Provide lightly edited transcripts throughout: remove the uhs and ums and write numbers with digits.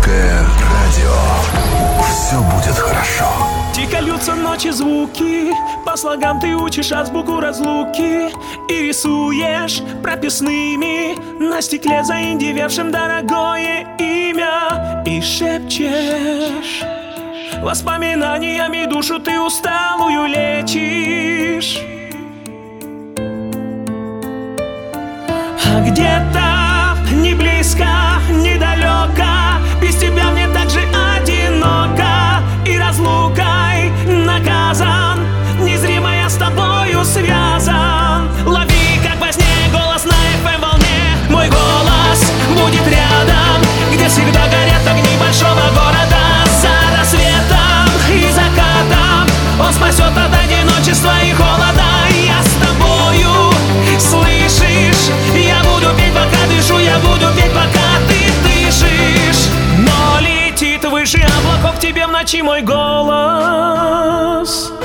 Русское радио. Все будет хорошо. Тихо льются ночи звуки, по слогам ты учишь азбуку разлуки и рисуешь прописными на стекле заиндевевшим дорогое имя. И шепчешь воспоминаниями душу ты усталую лечишь. А где-то не близко, недалеко, без тебя мне так же одиноко. И разлукой наказан, незримо я с тобою связан. Лови, как во сне, голос на FM-волне. Мой голос будет рядом, где всегда горят огни большого города. За рассветом и закатом он спасет от одиночества и холода. Я с тобою, слышишь? Я буду петь, пока дышу, я буду петь, пока ты дышишь. Но летит выше облаков тебе в ночи мой голос.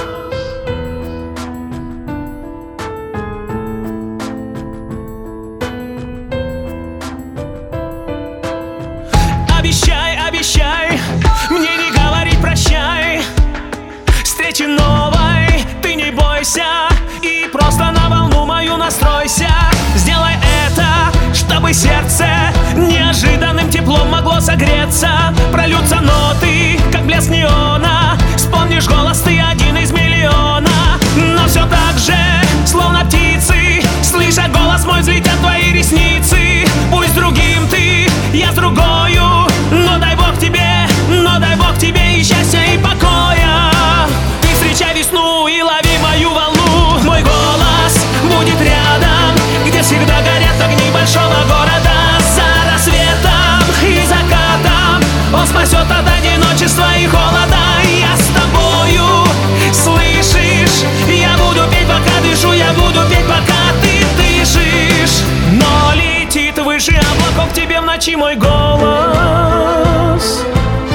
Обещай, обещай мне не говорить прощай. Встречи новой ты не бойся и просто на волну мою настройся. Сделай это, чтобы сердце неожиданным теплом могло согреться. Прольются ноты, как блеск неона. Вспомнишь голос, ты один из миллиона. Но все так же, словно птицы, слыша голос мой, взлетят твои ресницы. Пусть другим ты, я с другою, но дай Бог тебе и счастья, и покоя. Ты встречай весну и лови мою волну. Мой голос будет рядом, где всегда горят огни большого города. За рассветом и закатом он спасет от одиночества и холода. Я с тобою, слышишь? Я буду петь, пока дышу, я буду петь, пока ты дышишь. Но летит выше облаков тебе в ночи мой голос.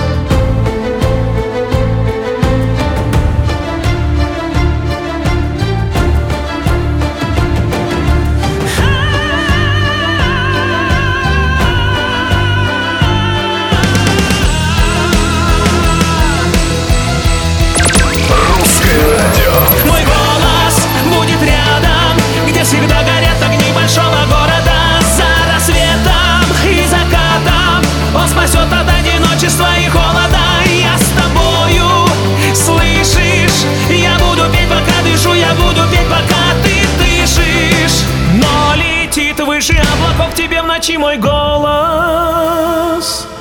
Мой голос будет рядом, где всегда горят огни большого города. За рассветом и закатом он спасет от одиночества и холода. Я с тобою, слышишь? Я буду петь, пока дышу, я буду петь, пока ты дышишь. Но летит выше облаков тебе в ночи мой голос.